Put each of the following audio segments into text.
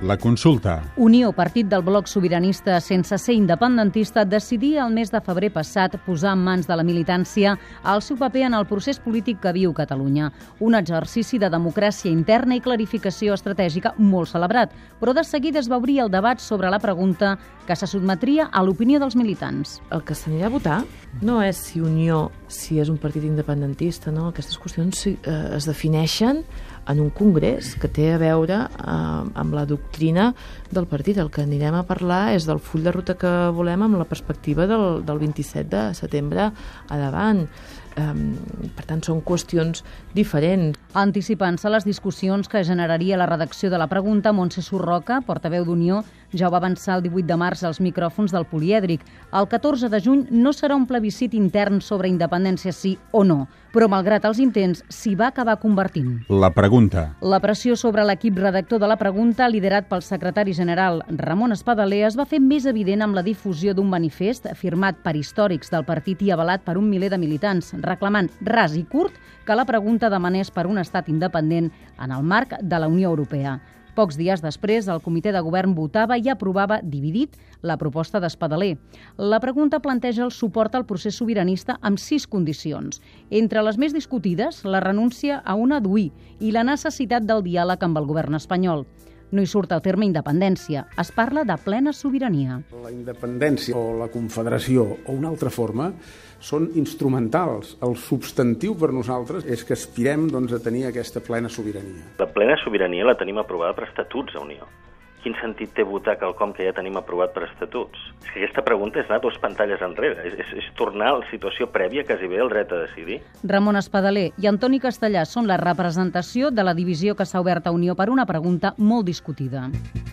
La consulta. Unió, partit del bloc sobiranista sense ser independentista, decidia el mes de febrer passat posar en mans de la militància el seu paper en el procés polític que viu Catalunya. Un exercici de democràcia interna i clarificació estratègica molt celebrat, però de seguida es va obrir el debat sobre la pregunta que se sotmetria a l'opinió dels militants. El que s'anirà a votar no és si Unió, si és un partit independentista, no? Aquestes qüestions es defineixen en un congrés que té a veure amb la doctrina del partit. El que anirem a parlar és del full de ruta que volem amb la perspectiva del 27 de setembre a davant. Per tant, són qüestions diferents. Anticipant-se a les discussions que generaria la redacció de la pregunta, Montse Surroca, portaveu d'Unió, ja ho va avançar el 18 de març als micròfons del Polièdric. El 14 de juny no serà un plebiscit intern sobre independència sí o no, però malgrat els intents s'hi va acabar convertint. La pregunta. La pressió sobre l'equip redactor de la pregunta, liderat pel secretari general Ramon Espadaler, es va fer més evident amb la difusió d'un manifest firmat per històrics del partit i avalat per un miler de militants, reclamant ras i curt que la pregunta demanés per un estat independent en el marc de la Unió Europea. Pocs dies després, el comitè de govern votava i aprovava, dividit, la proposta d'Espadaler. La pregunta planteja el suport al procés sobiranista amb 6 condicions. Entre les més discutides, la renúncia a una DUI i la necessitat del diàleg amb el govern espanyol. No hi surt el terme independència, es parla de plena sobirania. La independència o la confederació o una altra forma són instrumentals. El substantiu per nosaltres és que aspirem a tenir aquesta plena sobirania. La plena sobirania la tenim aprovada per estatuts a Unió. Quin sentit té votar quelcom que ja tenim aprovat per estatuts? És que aquesta pregunta és anar 2 pantalles enrere, és tornar a la situació prèvia quasi bé el dret a decidir. Ramon Espadaler i Antoni Castellà són la representació de la divisió que s'ha obert a Unió per una pregunta molt discutida.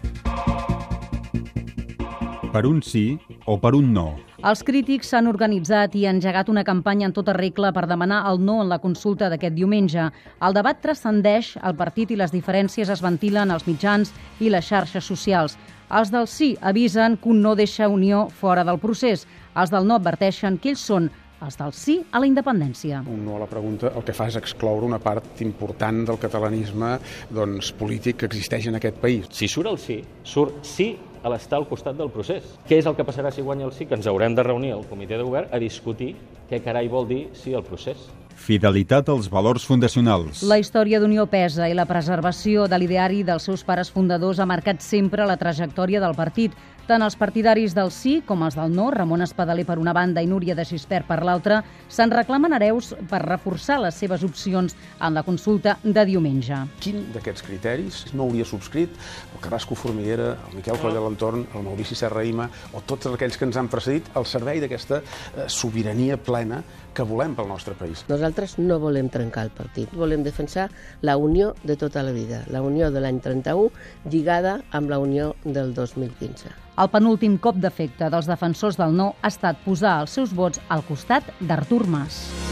Per un sí o per un no? Els crítics s'han organitzat i engegat una campanya en tota regla per demanar el no en la consulta d'aquest diumenge. El debat transcendeix el partit i les diferències es ventilen als mitjans i les xarxes socials. Els del sí avisen que un no deixa Unió fora del procés. Els del no adverteixen que ells són els del sí a la independència. Un no a la pregunta el que fa és excloure una part important del catalanisme polític que existeix en aquest país. Si surt el sí, surt sí a l'estar al costat del procés. Què és el que passarà si guanya el sí? Que ens haurem de reunir al comitè de govern a discutir què carai vol dir sí al procés. Fidelitat als valors fundacionals. La història d'Unió pesa i la preservació de l'ideari dels seus pares fundadors ha marcat sempre la trajectòria del partit. Tant els partidaris del sí com els del no, Ramon Espadaler per una banda i Núria de Gispert per l'altra, se'n reclamen hereus per reforçar les seves opcions en la consulta de diumenge. Quin d'aquests criteris no hauria subscrit el Carrasco Formiguera, el Miquel Coll de l'Entorn, el Maurici Serrahima o tots aquells que ens han precedit al servei d'aquesta sobirania plena que volem pel nostre país? Nosaltres no volem trencar el partit, volem defensar la unió de tota la vida, la unió de l'any 31 lligada amb la unió del 2015. El penúltim cop d'efecte dels defensors del no ha estat posar els seus vots al costat d'Artur Mas.